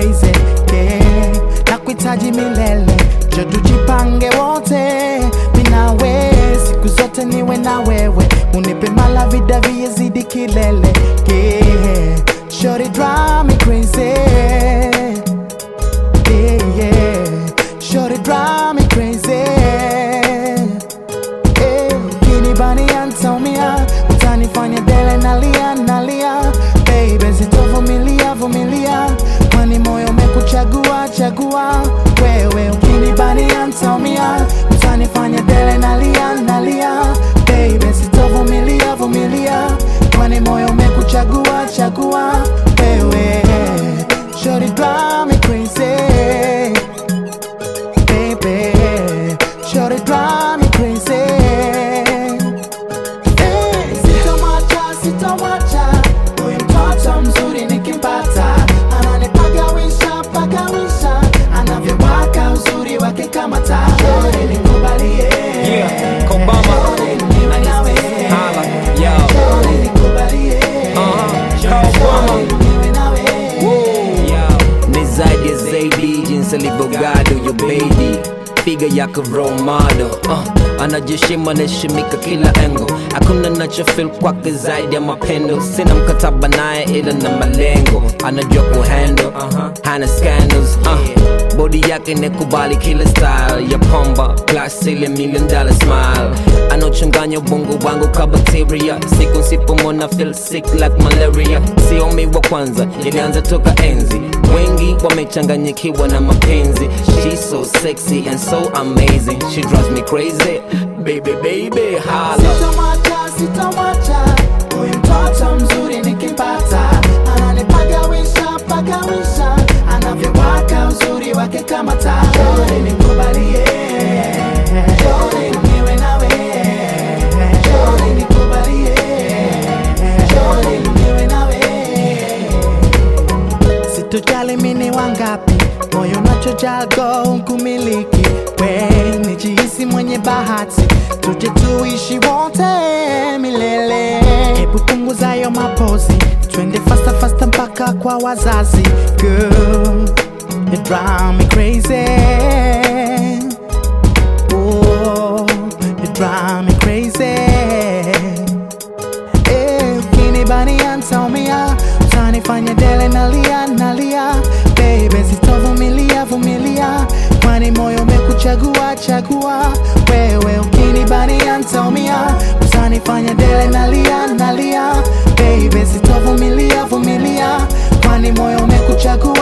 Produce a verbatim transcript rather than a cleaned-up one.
crazy, yeah. Nakuhitaji milele, njoo tujipange wote, mimi na wewe, siku zote niwe na wewe, unipe mala vida vizidi kilele, yeah. Shorty drive me crazy, yeah, yeah. Shorty drive me crazy, yeah. Kinibani antomia, utanifanya dele nalia nalia, baby sitovumilia vumilia, kwani moyo umekuchagua chagua wewe. Ukinibani antomia, utanifanya dele nalia nalia, baby sitovumilia vumilia, kwani moyo umekuchagua chagua wewe. Shorty drive me crazy, baby. Shorty drive me crazy, hey. Sitomwacha, sitomwacha, huyu mtoto mzuri nikimpata, ananipagawisha, pagawisha, anavyowaka uzuri wake kama taa. Shorty nikubalie, yeah, Kobama. Shorty niwe nawe, Hala, yo. Shorty nikubalie, Kobama. niwe nawe, Yo. Ni zaidi zaidi jinsi alivyogado yo baby, figa yako role model, uh, anajishima neshimika kila engo, hakuna nachofeel kwake zaidi ya mapendo, sina mkataba naye ila na malengo, anajua kuhandle, uh-huh. Hana scandals, uh, body yake nekubali kila style ya pomba, plus ile million dollar smile, anochanganya ubongo wangu ka bacteria, siku nsipomona feel sick like malaria, sio mi wa kwanza, ilianza toka enzi, wengi wamechanganyikiwa na mapenzi, she's so sexy and so amazing, she drives me crazy, baby baby holla. sitomwacha, sitomwacha, huyu mtoto mzuri nikimpata, ananipagawisha, pagawisha, anavyowaka uzuri wake kama taa. Shorty nikubalie, Shorty niwe nawe, Shorty nikubalie, Shorty niwe nawe. Sitojali mini wangapi, moyo nachojago kumiliki, we nijihisi mwenye bahati, tuje tuishi wote milele. Hebu punguza yo mapozi, twende fasta fasta mpaka kwa wazazi. Girl, you drive me crazy, oh, you drive me crazy. Eh, ukinibani antomia, utanifanya dele nalia nalia, baby sitovumilia vumilia, kwani moyo umekuchagua chagua wewe. Ukinibani antomia, utanifanya dele nalia nalia, baby sitovumilia vumilia, kwani moyo umekuchagua